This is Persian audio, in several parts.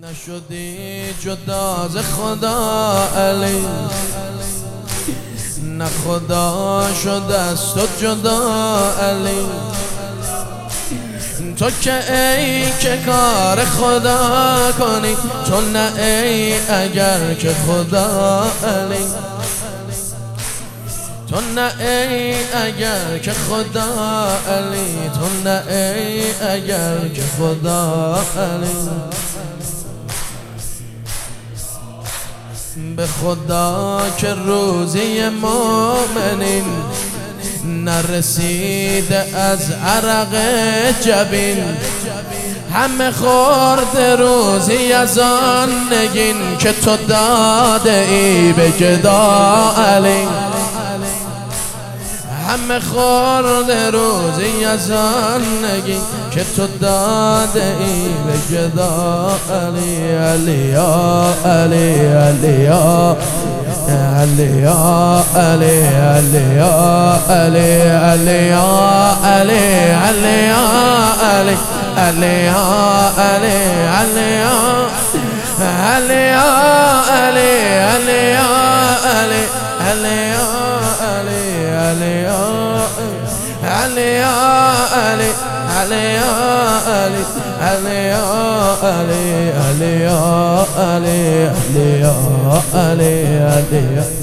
نشدی جدا ز خدا علی، نه خدا شده است تو جدا علی. تو که ای که کار خدا کنی، تو نه ای اگر که خدا علی. تو نه ای اگر که خدا علی، تو نه ای اگر که خدا علی. به خدا که روزی مومنین نرسیده از عرق جبین، همه خورده روزی از آن نگین که تو داده ای به گدا علی. همه خورده روزی از آن نگین که تو داده ای به گدا علی. علی یا علی، علی یا علی یا علی، علی یا علی، علی یا علی، علی یا علی، علی یا علی، علی یا علی یا علی، علی یا علی، علی یا علی، علی یا علی یا علی، علی یا علی، علی یا علی، علی یا علی، علی یا علی، علی یا.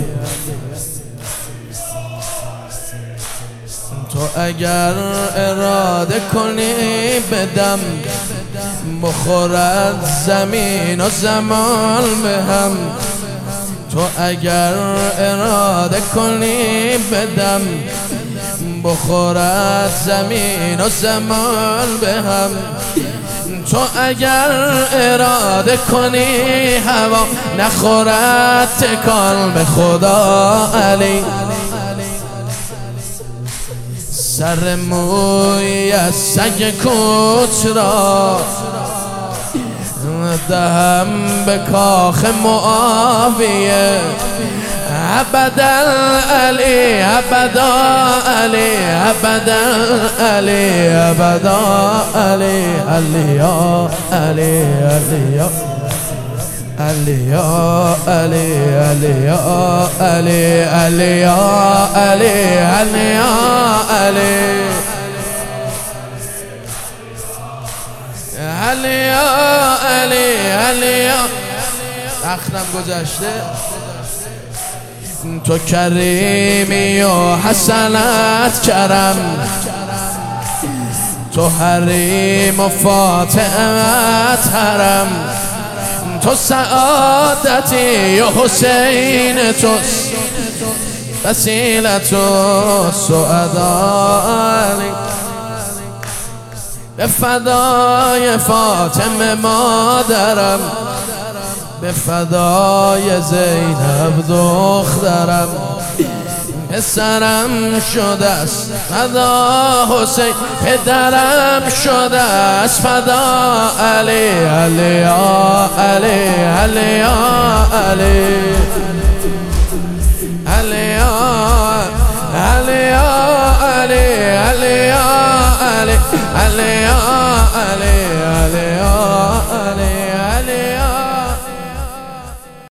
تو اگر اراده کنی بدم، بخورد زمین و زمان به هم. تو اگر اراده کنی بدم، بخورد زمین و زمان به هم. تو اگر اراده کنی هوا نخورد تکان به خدا علی. سر موی از سگ کوچ را دهم به کاخ معاویه. ابدا علی، ابدا علی، ابدا علی، ابدا علی، علی یا علی، علی یا علی یا علی، علی یا علی، علی یا علی، علی یا علی، علی یا علی، علی یا. اخرم گذشته. تو کریمی و حسنت کرم، تو حریم و فاطمت حرم. تو سعادتی و حسین توست، وسیلت و سعدانی. به فدای فاطمه مادرم، به فدای زینب دخترم. پسرم شده است فدا حسین، پدرم شده است فدا علی. علی یا علی، علی یا علی، علی یا علی یا علی، علی یا علی، علی یا علی.